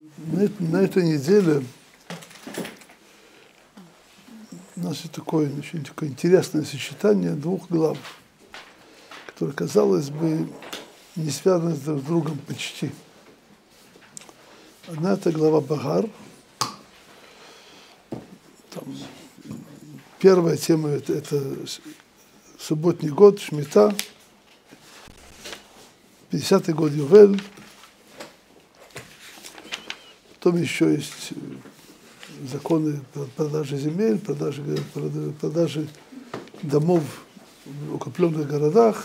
На этой неделе у нас такое интересное сочетание двух глав, которые, казалось бы, не связаны друг с другом почти. Одна это глава Багар. Там, первая тема это субботний год, Шмита, 50-й год Ювель. Потом еще есть законы продажи земель, продажи домов в укрепленных городах,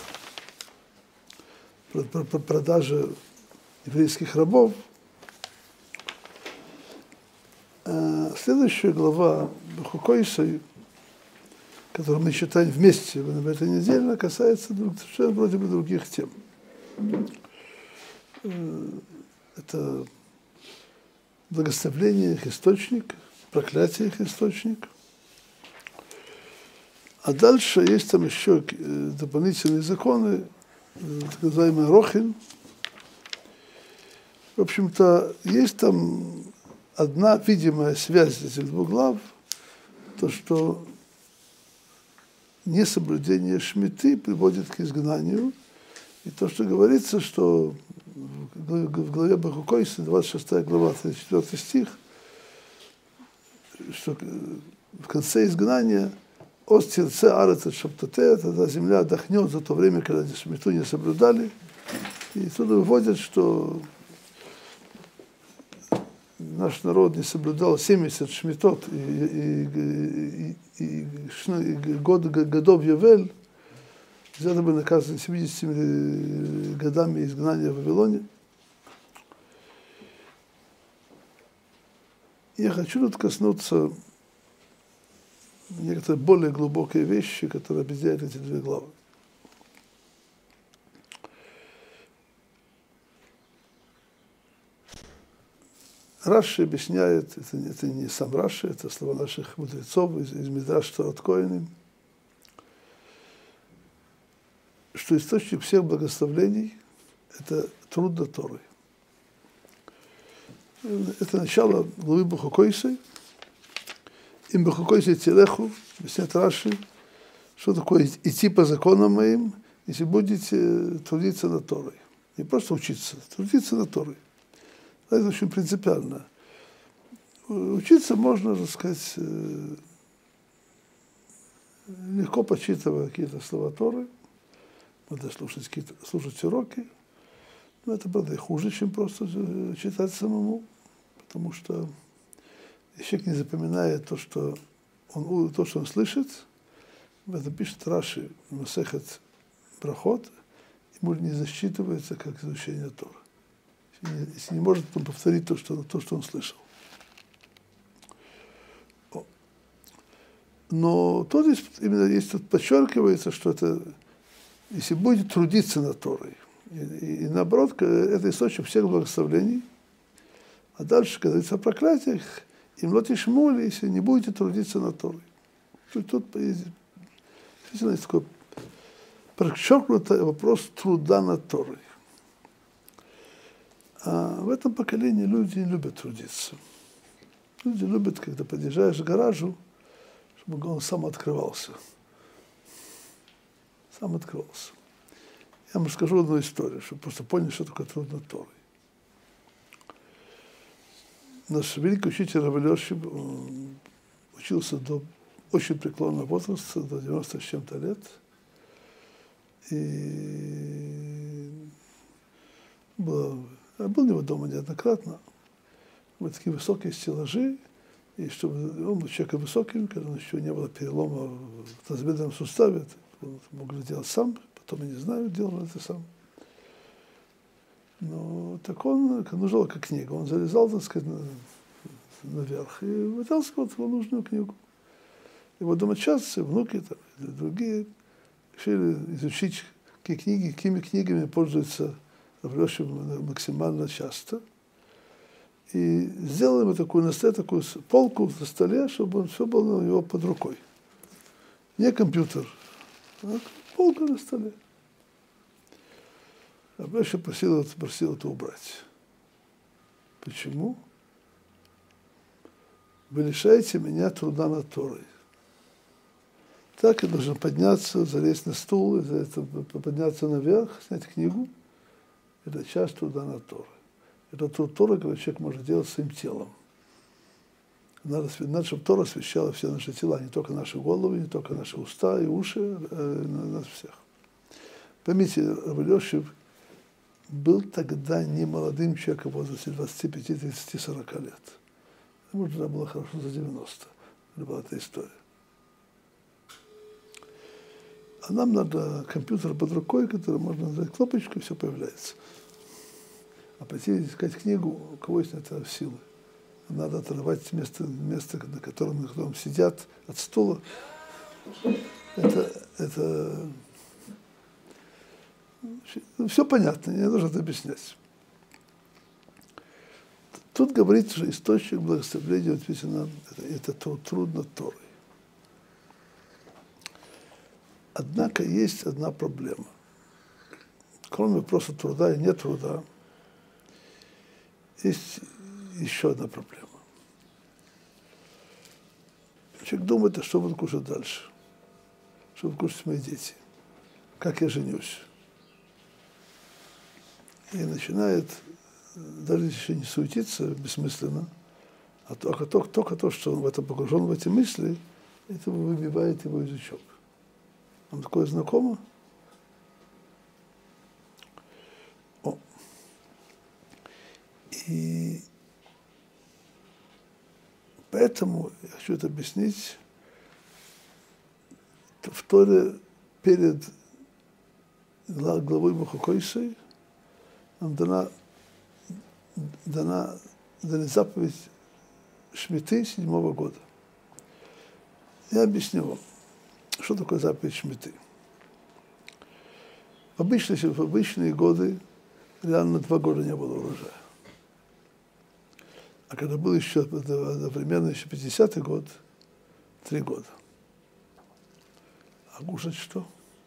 продажа еврейских рабов. Следующая глава Бехукойсой, которую мы читаем вместе в этой неделе, касается совершенно вроде бы других тем. Это благословление их источник, проклятие их источник. А дальше есть там еще дополнительные законы, так называемый Рохин. В общем-то, есть там одна видимая связь этих двух глав, то, что несоблюдение шмиты приводит к изгнанию, и то, что говорится, что в главе Бехукойсы, 26 глава, 34 стих, что в конце изгнания «Остирце арец шаптате», тогда земля отдохнет за то время, когда шмиту не соблюдали. И отсюда выводят, что наш народ не соблюдал 70 шмитот и годов Ювель, за это был наказан 70 годами изгнания в Вавилоне. Я хочу тут коснуться некоторые более глубокие вещи, которые объединяют эти две главы. Раши объясняет, это не сам Раши, это слова наших мудрецов из Мидраш Торат Коэним, что источник всех благословений – это труд над Торой. Это начало главы Бехукойсы. Им Бехукойсы телеху, объясняет Раши, что такое идти по законам моим, если будете трудиться над Торой. Не просто учиться, трудиться над Торой. Это очень принципиально. Учиться можно, так сказать, легко подсчитывая какие-то слова Торы. Надо слушать уроки. Но это, правда, и хуже, чем просто читать самому. Потому что если человек не запоминает то, что он слышит, это пишет Раши, Масехет Брахот, ему не засчитывается как изучение Торы. Если не может он повторить то, что он слышал. Но тут тут подчеркивается, что это, если будет трудиться над Торой, и наоборот, это источник всех благословений, а дальше, когда говорится о проклятиях, им лотишмули, если не будете трудиться над Торой. Тут действительно есть такой подчеркнутый вопрос труда над Торой. А в этом поколении люди не любят трудиться. Люди любят, когда подъезжаешь к гаражу, чтобы он сам открывался. Сам открывался. Я вам расскажу одну историю, чтобы просто поняли, что такое труд над Торой. Наш великий учитель Рав Элиоши учился до очень преклонного возраста, до 90 с чем-то лет. И был у него дома неоднократно. Вот такие высокие стеллажи. И чтобы он был человеком высоким, когда еще не было перелома в тазобедренном суставе, он мог это делать сам, потом, я не знаю, делал это сам. Но так он, когда нужна как книга, он залезал, так сказать, наверх и вытаскивал свою нужную книгу. Его домочадцы, внуки там, и другие решили изучить, какими книгами пользуются Рав максимально часто. И сделали ему такую полку на столе, чтобы все было у него под рукой. Не компьютер, а полка на столе. А Беша просил это убрать. Почему? Вы лишаете меня труда над Торой. Так я должен подняться, залезть на стул, подняться наверх, снять книгу. Это часть труда над Торой. Это труд Торы, который человек может делать своим телом. Надо, чтобы Тора освещала все наши тела, не только наши головы, не только наши уста и уши, нас всех. Поймите, Рав Элиашив был тогда не молодым человеком в возрасте 25, 30, 40 лет. Ему тогда было хорошо за 90. Это была эта история. А нам надо компьютер под рукой, который можно нажать кнопочку, и все появляется. А пойти искать книгу, у кого есть на это силы. Надо отрывать место, на котором сидят, от стула. Это все понятно, не нужно это объяснять. Тут говорится, что источник благословения, действительно, это труд над Торой. Однако есть одна проблема. Кроме вопроса труда и нет труда, есть еще одна проблема. Человек думает, а что буду кушать дальше? Что будут кушать мои дети? Как я женюсь? И начинает, даже еще не суетиться бессмысленно, а только то, что он в это погружен, в эти мысли, это выбивает его из учебы. Вам такое знакомо? И поэтому я хочу это объяснить. В Торе перед главой Бухокойсой нам дана заповедь Шмиты 7-го года. Я объясню вам, что такое заповедь Шмиты. В обычные годы реально 2 года не было урожая. А когда был еще одновременно еще 50-й год, 3 года. А кушать что?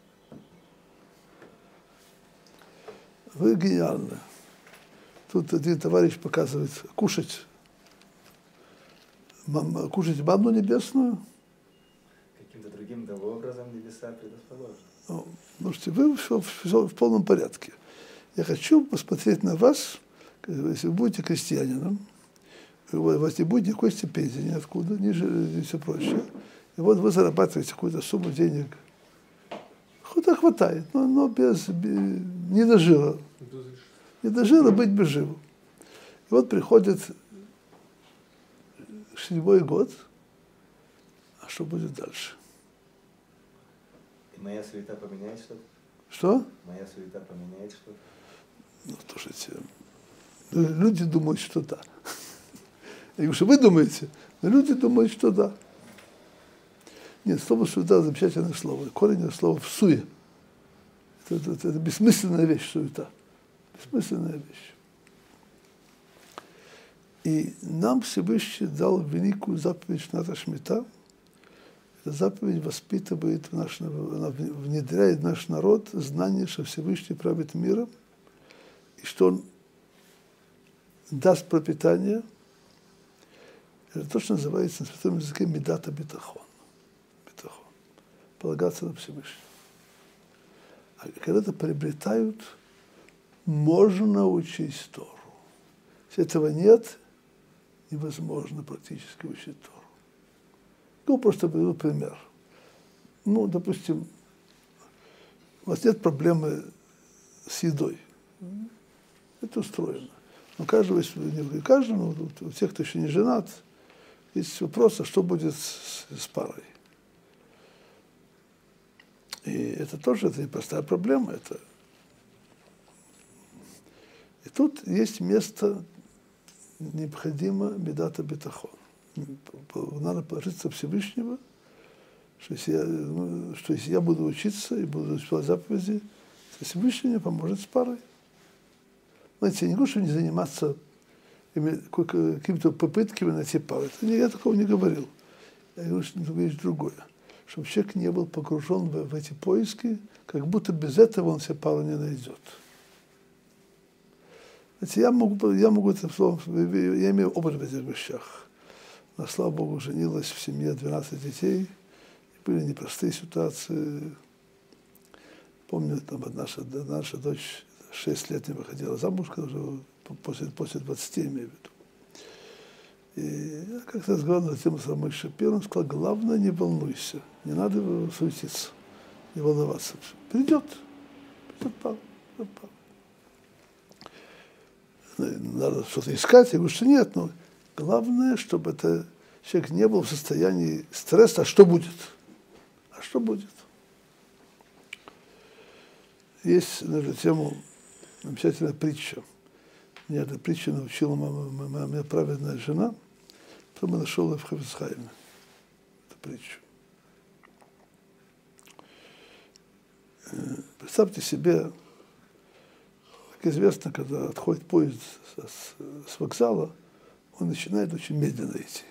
Вы гениальны. Тут один товарищ показывает кушать манну небесную. Каким-то другим образом небеса предрасположены. Слушайте, вы все в полном порядке. Я хочу посмотреть на вас, если вы будете крестьянином, у вас не будет никакой стипендии ниоткуда, ни все прочее. И вот вы зарабатываете какую-то сумму денег. Куда хватает, но не до жира. Не до жира быть без жира. И вот приходит 7-й год, а что будет дальше? И моя суета поменяет что-то? Что? Моя суета поменяет что-то? Ну, слушайте, люди думают, что да. Я говорю, что вы думаете, но люди думают, что да. Нет, слово «суета» – замечательное слово. Корень слова «всуе». Это бессмысленная вещь, суета. Бессмысленная вещь. И нам Всевышний дал великую заповедь Шната Шмита. Эта заповедь воспитывает, она внедряет в наш народ знание, что Всевышний правит миром, и что он даст пропитание. Это то, что называется на святом языке медата битахон. Полагаться на Всевышнего. А когда это приобретают, можно учить Тору. Если этого нет, невозможно практически учить Тору. Ну, просто приведу пример. Ну, допустим, у вас нет проблемы с едой. Это устроено. Но не каждому, у тех, кто еще не женат, есть вопрос, а что будет с парой. И это тоже непростая проблема. И тут есть место, необходимо медата битахон. Надо положиться Всевышнего, что если я буду учиться и буду исполнять заповеди, то Всевышний мне поможет с парой. Знаете, я не говорю, что не заниматься какими-то попытками найти пару. Я такого не говорил. Я говорю, что есть другое. Чтобы человек не был погружен в эти поиски, как будто без этого он себе пару не найдет. Знаете, я могу это словом, я имею опыт в этих вещах. Но, слава Богу, женилась в семье 12 детей. Были непростые ситуации. Помню, там наша дочь 6 лет не выходила замуж, уже после 20, имею в виду. И я как-то разговаривал на тему с Рамой Шапиром, он сказал, главное, не волнуйся, не надо суетиться, не волноваться. Придет папа. Надо что-то искать, я говорю, что нет, но главное, чтобы человек не был в состоянии стресса, а что будет? А что будет? Есть на эту тему замечательная притча. Меня эта притча научила моя праведная жена, потом я нашел ее в Хафец Хаиме, эту притчу. Представьте себе, как известно, когда отходит поезд с вокзала, он начинает очень медленно идти.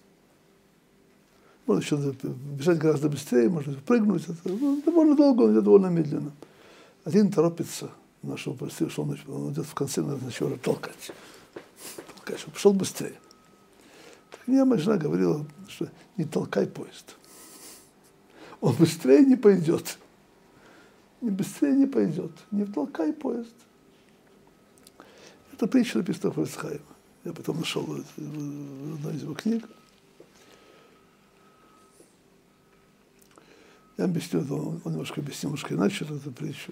Можно еще бежать гораздо быстрее, можно прыгнуть. Довольно долго, он идет довольно медленно. Один торопится нашего простого, что он идет в конце, надо начать толкать. Чтобы пошел быстрее. Так мне моя жена говорила, что не толкай поезд. Он быстрее не пойдет. Не быстрее не пойдет. Не толкай поезд. Это притча написана в Хафец Хаиме. Я потом нашел в одной из его книг. Я объясню, он немножко объяснил, немножко иначе эту притчу.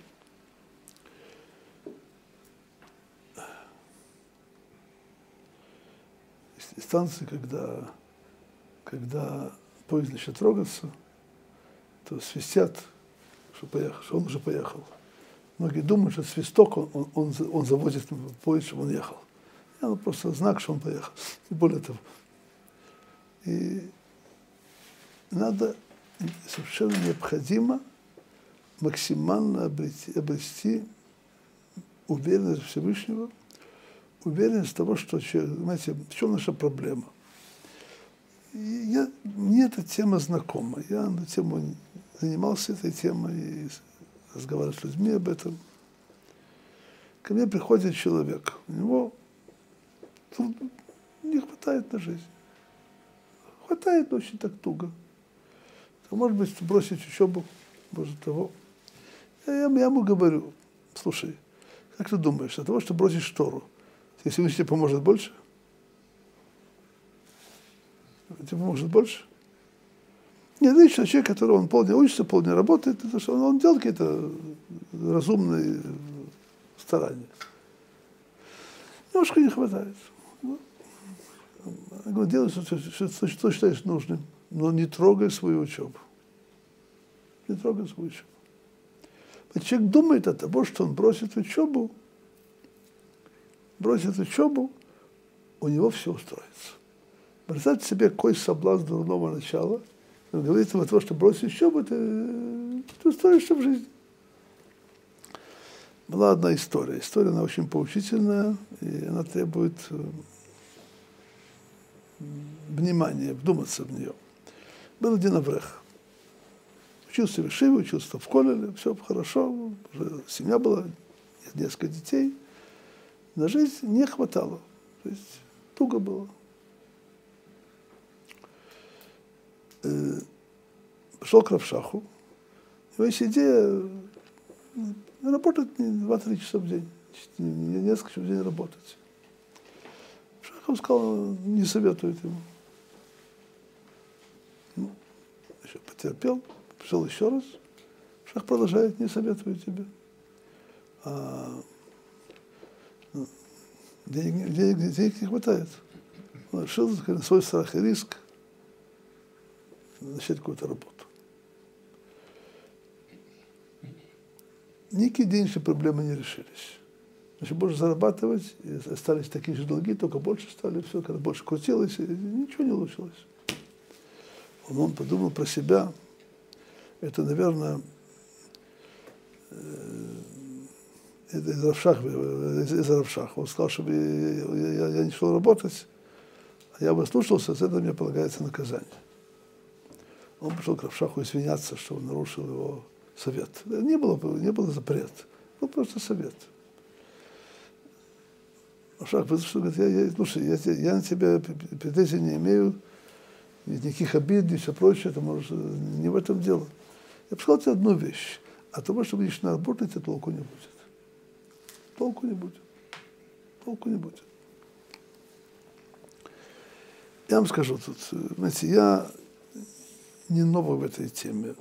Из станции, когда поезд начнет трогаться, то свистят, что он уже поехал. Многие думают, что свисток, он заводит поезд, чтобы он ехал. Это просто знак, что он поехал. И более того. И надо, совершенно необходимо максимально обрести уверенность Всевышнего, уверенность в того, что, знаете, в чем наша проблема. Мне эта тема знакома. Я на тему занимался этой темой и разговаривал с людьми об этом. Ко мне приходит человек, у него не хватает на жизнь. Хватает очень так туго. Может быть, бросить учебу, может того. Я ему говорю, слушай, как ты думаешь, от того, что бросишь Тору, если тебе поможет больше? Тебе поможет больше? Нет, лично человек, который он полдня учится, полдня работает, это что он делает какие-то разумные старания. Немножко не хватает. Я говорю, делай, что считаешь нужным, но не трогай свою учебу. Не трогай свою учебу. Человек думает от того, что он бросит учебу, у него все устроится. Представьте себе, какой соблазн дурного начала. Он говорит от того, что бросить учебу, ты устроишься в жизни. Была одна история. История, она очень поучительная, и она требует внимания, вдуматься в нее. Был один аврех. Учился в Ешиве, учился в колледже, все хорошо, уже семья была, несколько детей. На жизнь не хватало, то есть туго было. Пошел к Рав Шаху, у него есть идея работать не 2-3 часа в день, не несколько часов в день работать. Шах сказал, не советует ему. Еще потерпел, пришел еще раз. Шах продолжает, не советую тебе. Денег не хватает. Он решил на свой страх и риск начать какую-то работу. Никакие денежные проблемы не решились. Значит, больше зарабатывать, и остались такие же долги, только больше стали, все, когда больше крутилось, и ничего не улучшилось. Он подумал про себя, это, наверное, из Равшаха. Он сказал, чтобы я не шел работать, а я бы слушался, за это мне полагается наказание. Он пришел к Равшаху извиняться, что он нарушил его совет. Не было запрет, был просто совет. Шах, что говорит, слушай, я на тебя претензий не имею, никаких обид, и все прочее, это может, не в этом дело. Я бы сказал тебе одну вещь. От того, что будешь работать, тебе толку не будет. Толку не будет. Толку не будет. Я вам скажу тут, знаете, я не новый в этой теме.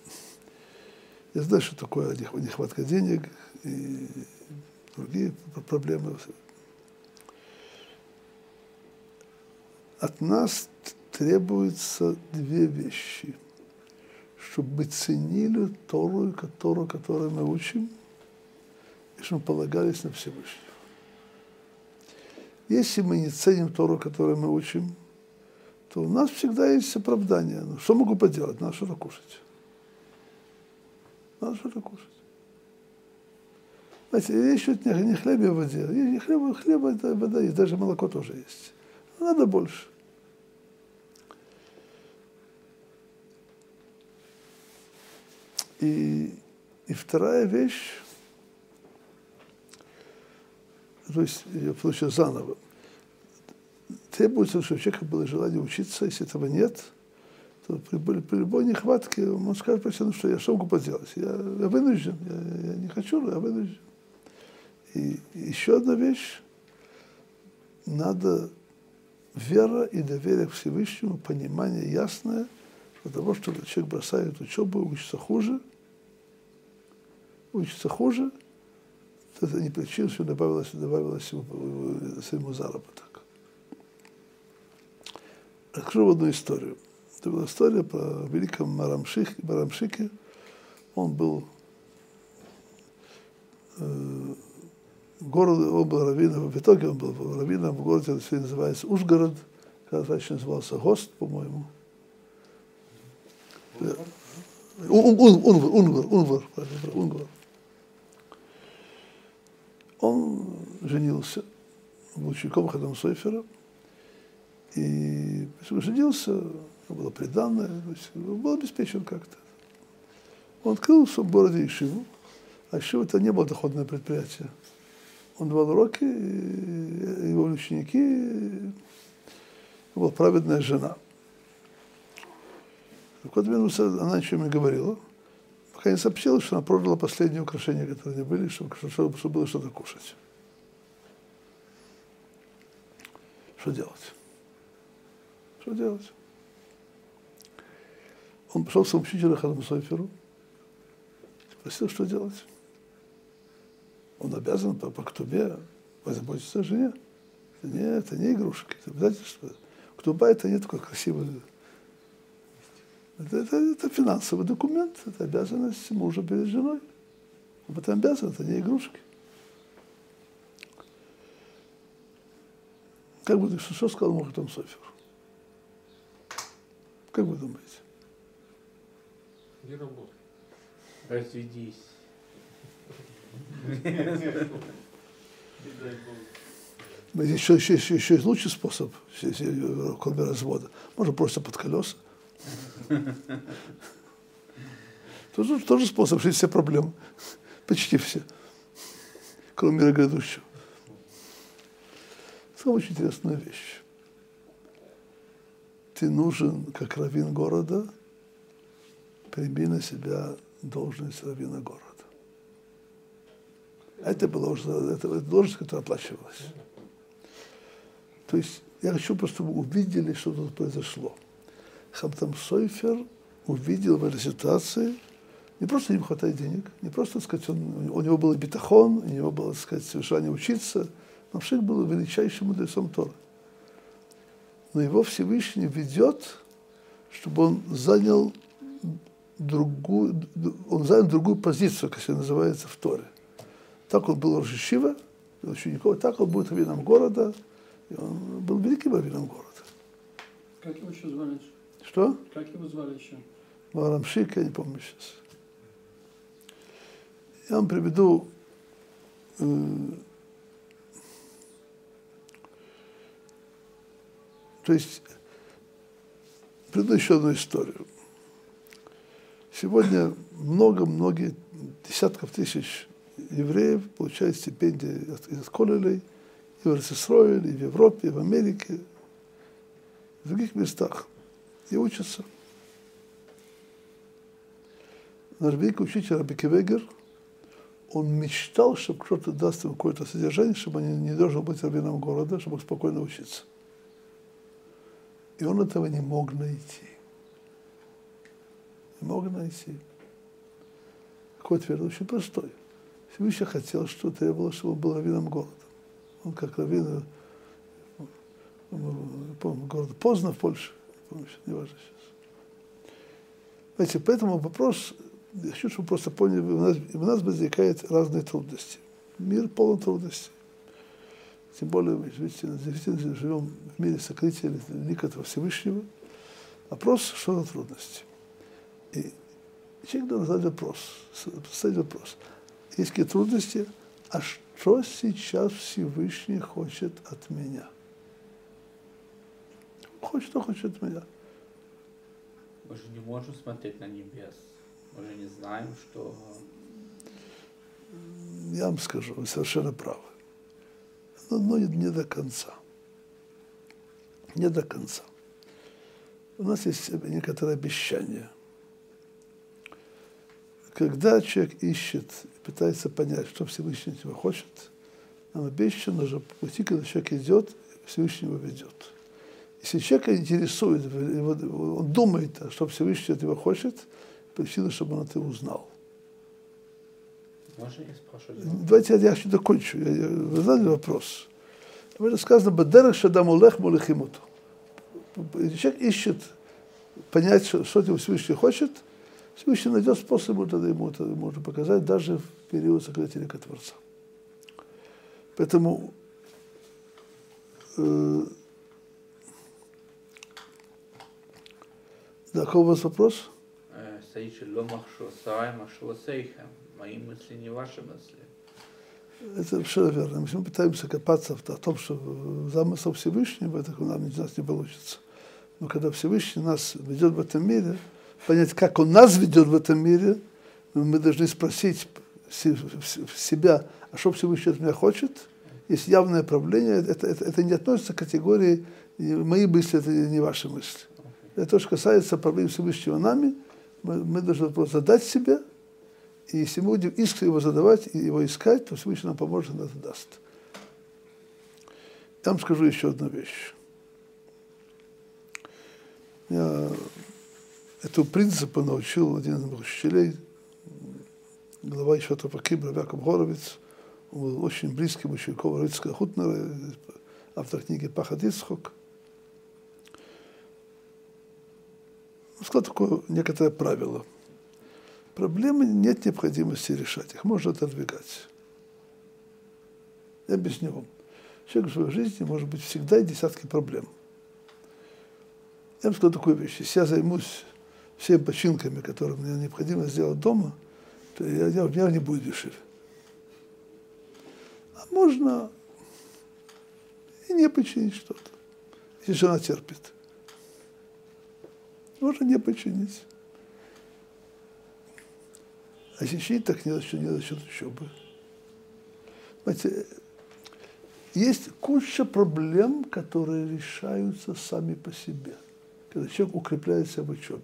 Я знаю, что такое нехватка денег и другие проблемы. От нас требуется две вещи. Чтобы мы ценили Тору, которую мы учим, и чтобы мы полагались на Всевышнего. Если мы не ценим Тору, которую мы учим, то у нас всегда есть оправдание. Ну, что могу поделать? Надо что-то кушать. Надо что-то кушать. Знаете, речь идет не о хлебе, а о воде. И хлеба это вода есть, даже молоко тоже есть. Надо больше. И вторая вещь, то есть, я получаю заново, требуется, чтобы у человека было желание учиться. Если этого нет, то при любой нехватке он скажет, ну что, я что могу поделать? Я вынужден, я не хочу, но я вынужден. И еще одна вещь, надо вера и доверие к Всевышнему, понимание ясное, для того, что человек бросает учебу, учится хуже, это не причина, что добавилось ему заработок. Расскажу одну историю. Это была история про великого Марамшике. Он был раввином, в итоге он был раввином в городе, который называется Ужгород, когда раньше назывался Гост, по-моему. Унгвар. Он женился, был учеником Хадам Сойфера, и женился, было приданное, был обеспечен как-то. Он открыл в своем городе ешиву, а ешива это не было доходное предприятие. Он давал уроки, и его ученики, была праведная жена. Когда вернулся, она ничего не говорила, пока не сообщила, что она продала последние украшения, которые не были, чтобы было что-то кушать. Что делать? Что делать? Он пошел к своему учителю Хадам Сойферу, спросил, что делать. Он обязан по ктубе позаботиться о жене. Это не игрушки, это обязательство. Ктуба это не такой красивый. Это финансовый документ, это обязанность мужа перед женой. Об этом обязан, это не игрушки. Как вы думаете, что сказал Хадам Сойфер? Как вы думаете? Не работай. Разведись. Еще есть лучший способ, кроме развода. Можно просто под колеса. Тоже способ решить все проблемы. Почти все. Кроме мира грядущего. Это очень интересная вещь. Ты нужен, как раввин города, прими на себя должность раввина города. Это была должность, которая оплачивалась. То есть я хочу просто, чтобы вы увидели, что тут произошло. Хадам Сойфер увидел в этой ситуации, не просто не хватает денег, не просто, так сказать, у него был битахон, у него было, так сказать, желание учиться. Мамших был величайшим мудрецом Торы. Но его Всевышний ведет, чтобы он занял другую позицию, как это называется в Торе. Так он был рош ешива, учеников, так он будет раввином города, и он был великим раввином города. Как его еще звали? Что? Как его звали еще? Марамшик, я не помню сейчас. Я вам приведу то есть приведу еще одну историю. Сегодня многие десятков тысяч евреев получают стипендии из колледжей и в Иерусалиме, и в Европе, и в Америке, в других местах, и учатся. Наш великий учитель Рабби Кивегер, он мечтал, чтобы кто-то даст ему какое-то содержание, чтобы он не должен быть раввином города, чтобы спокойно учиться. И он этого не мог найти. Не мог найти. Какой ответ? Очень простой. Всевышний хотел, что требовал, чтобы он был раввином города. Он как раввин, помню, города Познан в Польше, помню, не важно сейчас. Знаете, поэтому вопрос, я хочу, чтобы вы просто поняли, у нас возникают разные трудности. Мир полон трудностей. Тем более, мы действительно живем в мире сокрытия лика этого Всевышнего. Вопрос, что за трудности. И человек должен задать вопрос. Есть какие трудности, а что сейчас Всевышний хочет от меня? Что хочет от меня? Мы же не можем смотреть на небес. Мы же не знаем, что... Я вам скажу, вы совершенно правы. Но не до конца. Не до конца. У нас есть некоторые обещания. Когда человек ищет, пытается понять, что Всевышний от него хочет, нам обещано, что по пути, когда человек идет, Всевышний его ведет. Если человека интересует, он думает, что Всевышний от него хочет, причина, чтобы он это узнал. Можно я спрошу? Давайте я еще докончу. Вы задали вопрос. Это сказано, «Бадерах шадам улех молехимуту». Человек ищет понять, что его Всевышний хочет, Всевышний найдет способ тогда ему это можно показать, даже в период сокрытия лика Творца. Поэтому да, какой у вас вопрос? Мои мысли не ваши мысли. Это совершенно верно. Мы пытаемся копаться в том, что замысел Всевышнего, это у нас не получится. Но когда Всевышний нас ведет в этом мире, понять, как он нас ведет в этом мире, мы должны спросить себя, а что Всевышний от меня хочет? Есть явное правление, это не относится к категории мои мысли, это не ваши мысли. Это то, что касается правления Всевышнего нами, мы должны просто задать себе, и если мы будем искренне его задавать и его искать, то Всевышний нам поможет, и это даст. Я вам скажу еще одну вещь. Я этому принципу научил один из моих учителей, глава Ешиват Опаким, Рав Яков Горовиц. Он был очень близким учеником Рав Ицхака Хутнера, автор книги «Пахад Ицхок». Он сказал такое некоторое правило. Проблемы нет необходимости решать, их можно отодвигать. Я объясню вам. Человек в своей жизни может быть всегда и десятки проблем. Я вам скажу такую вещь. Если я займусь всеми починками, которые мне необходимо сделать дома, то у меня не будет дешевле. А можно и не починить что-то, если жена терпит. Можно не починить. А если чинить, так не за счет учебы. Знаете, есть куча проблем, которые решаются сами по себе, когда человек укрепляется в учебе.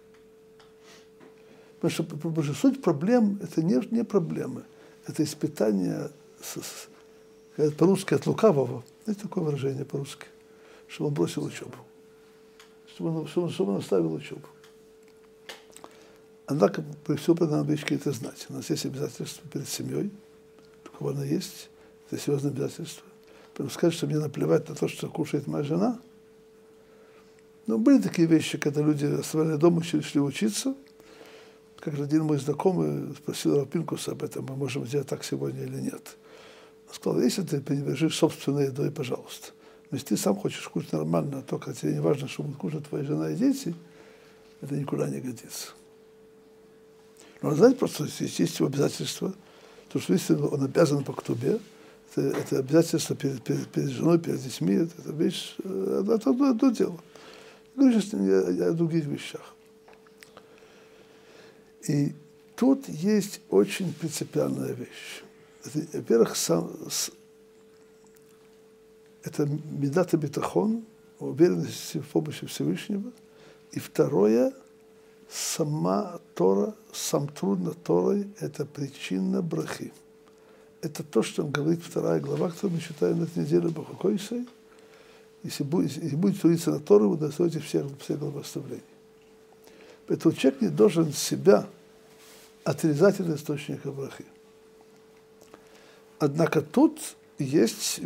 Потому что суть проблем – это не проблемы, это испытание, по-русски, от лукавого. Знаете такое выражение по-русски? Чтобы он бросил учебу. Чтобы он оставил учебу. Однако, при всем этом, надо вещи это знать. У нас есть обязательства перед семьей, такого она есть, это серьезное обязательство. Поэтому сказать, что мне наплевать на то, что кушает моя жена. Но были такие вещи, когда люди оставляли дома, шли учиться. Как же один мой знакомый спросил Рав Пинкуса об этом, мы можем сделать так сегодня или нет. Он сказал, если ты пренебрежишь собственной едой, пожалуйста. Но если ты сам хочешь кушать нормально, только тебе не важно, что будут кушать твоя жена и дети, это никуда не годится. Но знаете, просто есть его обязательства, то, что если он обязан по ктубе, это обязательство перед женой, перед детьми, это вещь, это одно дело. Я говорю сейчас о других вещах. И тут есть очень принципиальная вещь. Во-первых, это медата битахон, уверенность в помощи Всевышнего. И второе, сама Тора, сам труд над Торой, это причина брахи. Это то, что говорит 2 глава, которую мы читаем на этой неделе Бахукойсой. Если будет трудиться над Торой, вы достаете всех благословений. Поэтому человек не должен себя отрезать от источника брахи. Однако тут есть,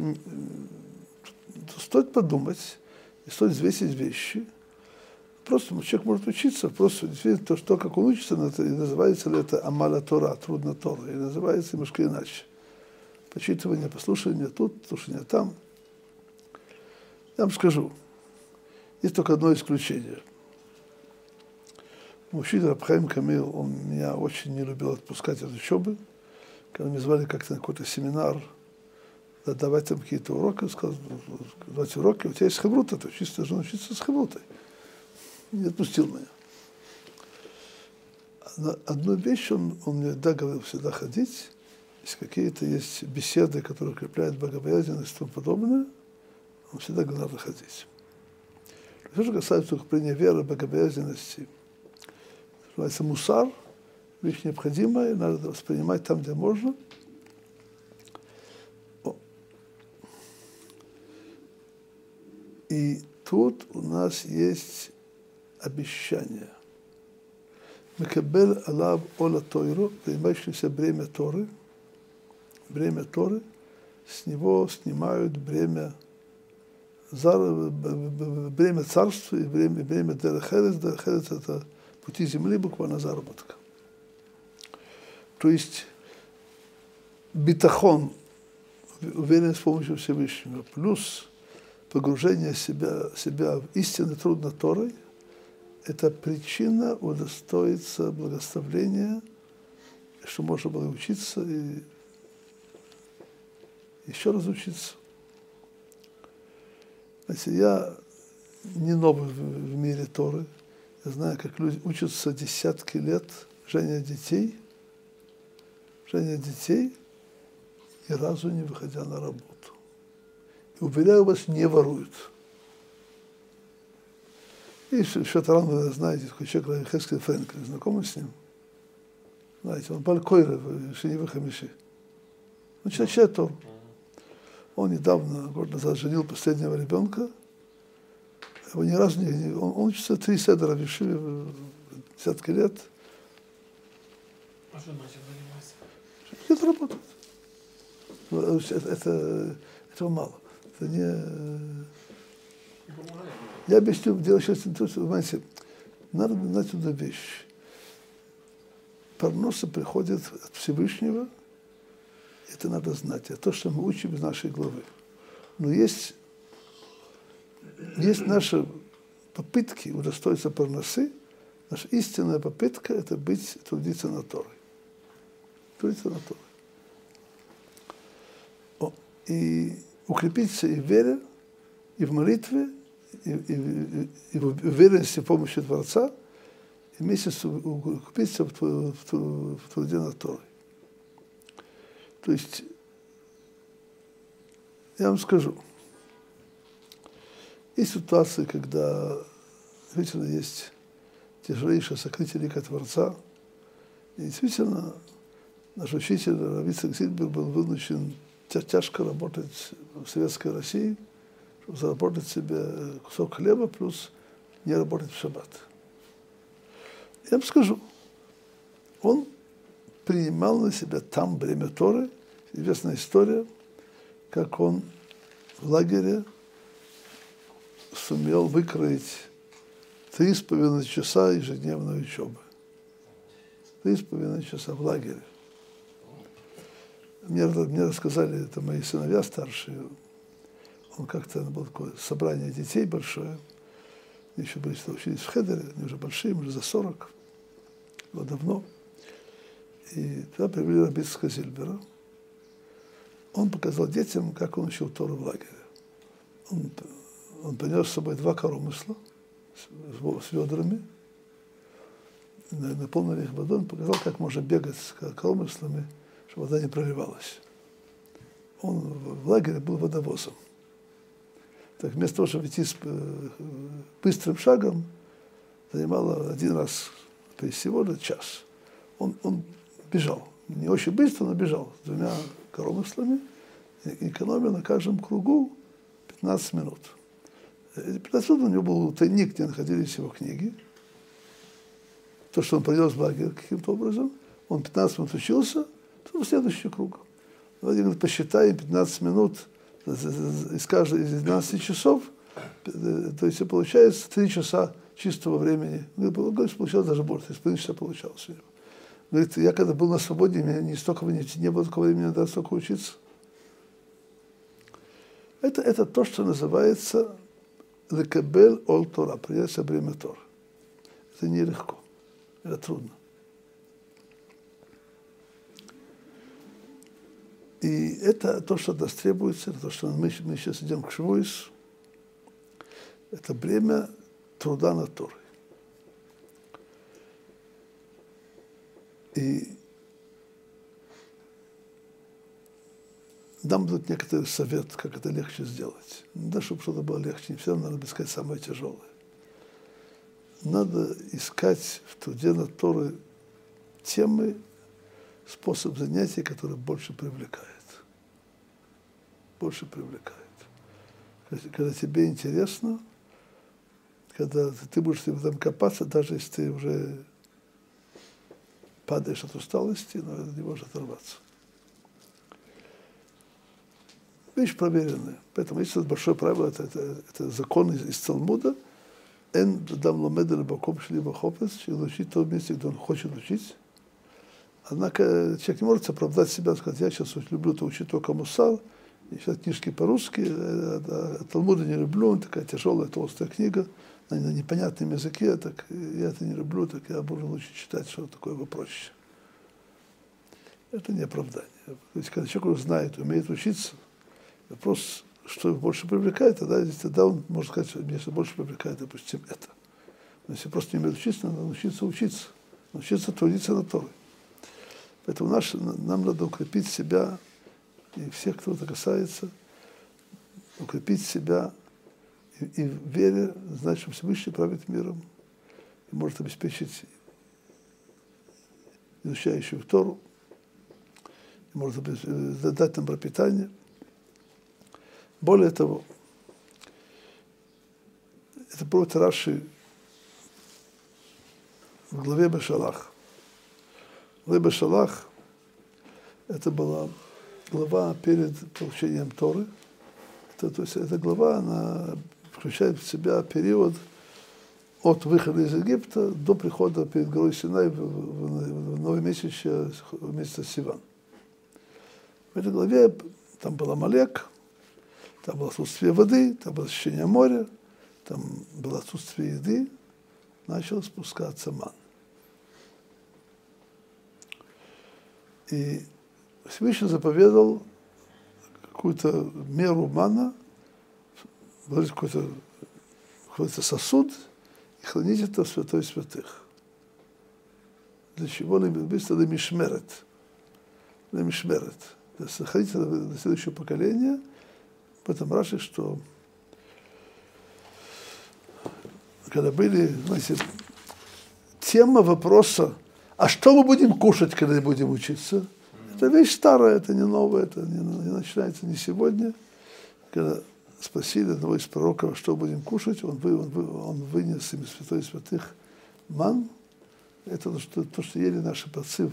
стоит подумать, и стоит взвесить вещи. Просто человек может учиться, просто действительно то, что, как он учится, называется ли это амаля Тора, трудно Тора, или называется немножко иначе. Почитывание, послушание тут, слушание там. Я вам скажу, есть только одно исключение. Учитель Рав Хаим Камил, он меня очень не любил отпускать от учебы. Когда меня звали как-то на какой-то семинар, давать там какие-то уроки, он сказал, давайте уроки, у тебя есть хеврута, ты чисто должен учиться с хеврутой. Не отпустил меня. Но одну вещь он мне говорил всегда ходить, если какие-то есть беседы, которые укрепляют богобоязненность и тому подобное, он всегда говорил, надо ходить. Что же касается укрепления веры, богобоязненности, называется мусар, вещь необходимая, надо воспринимать там, где можно. И тут у нас есть обещание. Мекабель алав ола тойру, принимающийся бремя Торы, с него снимают бремя царства и бремя дерехерес. Дерехерес – это пути земли, буквально заработка. То есть битахон, уверенность с помощью Всевышнего, плюс погружение себя в истинный труд над Торой, это причина удостоиться благословения, что можно было учиться и еще раз учиться. Знаете, я не новый в мире Торы. Я знаю, как люди учатся десятки лет, женят детей, ни разу не выходя на работу. И, уверяю вас, не воруют. И Шатаран, вы знаете, такой человек, Хескель Френкель, знакомы с ним? Знаете, он балькойров, Шенивы Хамиши. Он читает Тору. Он недавно, год назад, женил последнего ребенка. Его ни разу он учится 3 седера в Ешиве, десятки лет. А жена чем занимается? Где-то работает. Этого мало. Это не... Я объясню, дело сейчас, понимаете, надо знать одну вещь. Парноса приходит от Всевышнего, это надо знать. Это то, что мы учим из нашей главы. Но есть наши попытки удостоиться парносы. Наша истинная попытка – это трудиться над Торой. Трудиться над Торой. И укрепиться и в вере, и в молитве, и в уверенности в помощи Творца, и вместе укрепиться в труде над Торой. То есть, я вам скажу, есть ситуации, когда действительно есть тяжелейшее сокрытие лика Творца. И действительно, наш учитель Рав Ицхак Зильбер был вынужден тяжко работать в Советской России, чтобы заработать себе кусок хлеба, плюс не работать в шаббат. Я вам скажу, он принимал на себя там бремя Торы. Известная история, как он в лагере сумел выкроить 3,5 часа ежедневной учебы. 3,5 часа в лагере. Мне рассказали, это мои сыновья старшие, он как-то, было такое собрание детей большое, они еще были, учились в Хедере, они уже большие, уже за 40, было давно. И туда привели Рав Ицхака Зильбера. Он показал детям, как он учил Тору в лагере. Он принес с собой 2 коромысла с ведрами, наполнили их водой, он показал, как можно бегать с коромыслами, чтобы вода не проливалась. Он в лагере был водовозом. Так вместо того, чтобы идти быстрым шагом, занимало один раз сегодня час. Он бежал. Не очень быстро, но бежал с 2 коромыслами, экономя на каждом кругу 15 минут. 15 минут у него был тайник, где находились его книги. То, что он принес в лагерь каким-то образом. Он 15 минут учился, то в следующий круг. Владимир говорит, посчитаем 15 минут из каждой из 12 часов, то есть получается 3 часа чистого времени. Говорит, получалось даже больше, 3,5 часа получалось. Говорит, я когда был на свободе, у меня не было такого времени, надо столько учиться. Это то, что называется лекабель ол Тора, принять бремя Тора. Это нелегко, это трудно. И это то, что от нас требуется, это то, что мы сейчас идем к Швуис, это бремя труда над Торой. И дам тут некоторый совет, как это легче сделать. Не да, чтобы что-то было легче, не всегда надо искать самое тяжелое. Надо искать в труде над Торой темы, способ занятия, который больше привлекает. Больше привлекает. Когда тебе интересно, когда ты будешь в этом копаться, даже если ты уже падаешь от усталости, но не можешь оторваться. Вещь проверенная. Поэтому есть большое правило, это закон из Талмуда. Эн дам ломеда рыбаком шлиба хопес, чтобы учить в том месте, где он хочет учить. Однако человек не может оправдать себя, сказать, я сейчас люблю учить только мусар, и сейчас книжки по-русски, а Талмуда не люблю, он такая тяжелая, толстая книга, на непонятном языке, так я это не люблю, так я буду лучше читать, что такое попроще. Это не оправдание. То есть, когда человек знает, умеет учиться, вопрос, что его больше привлекает, тогда он может сказать, что меня больше привлекает, допустим, это. Но если просто не умеет учиться, надо научиться трудиться над Торой. Поэтому нам надо укрепить себя, и всех, кто это касается, укрепить себя и в вере, знать, что Всевышний правит миром и может обеспечить изучающих Тору, и может дать нам пропитание. Более того, это приводит Раши в главе Бешалах. Глава Бешалах – это была глава перед получением Торы. То есть эта глава, она включает в себя период от выхода из Египта до прихода перед горой Синай в новый месяц Сиван. В этой главе там был Амалек, там было отсутствие воды, там было ощущение моря, там было отсутствие еды, начал спускаться ман. И Всевышний заповедал какую-то меру мана, вложить какой-то сосуд и хранить это в святой святых. Для чего? Быстро лемишмерет. Лемишмерет. Сохранить это для следующего поколения. В этом Раши, что когда были, знаете, тема вопроса, а что мы будем кушать, когда будем учиться? Это вещь старая, это не новая, это не начинается не сегодня. Когда спросили одного из пророков, что будем кушать, он вынес им из святой святых ман. Это то, что ели наши праотцы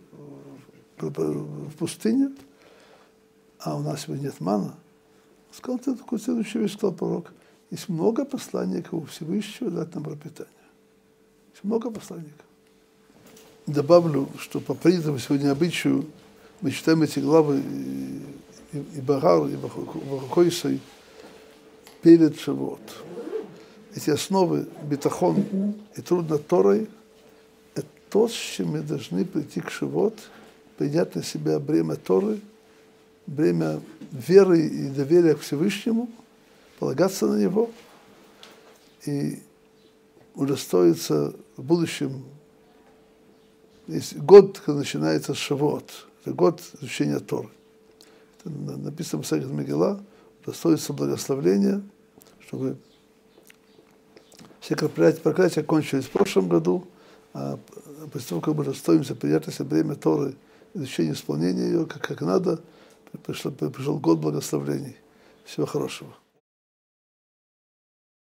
в пустыне, а у нас сегодня нет мана. Сказал, ты такую следующую вещь, сказал пророк. Есть много посланников у Всевышнего дать нам пропитание. Есть много посланников. Добавлю, что по принятому сегодня обычаю мы читаем эти главы и Багар, и Вахокойсой перед Шавуот. Эти основы битахон и труд над Торой – это то, с чем мы должны прийти к Шавуот, принять на себя бремя Торы, бремя веры и доверия к Всевышнему, полагаться на Него и удостоиться в будущем. Есть год, когда начинается Шавуот, это год изучения Торы. Это написано в Масехет Мегилла, удостоиться благословения чтобы все проклятия кончились в прошлом году, а после того, как мы расстаемся, приятное время Торы, изучение, исполнение ее, как надо, пришел год благословений. Всего хорошего.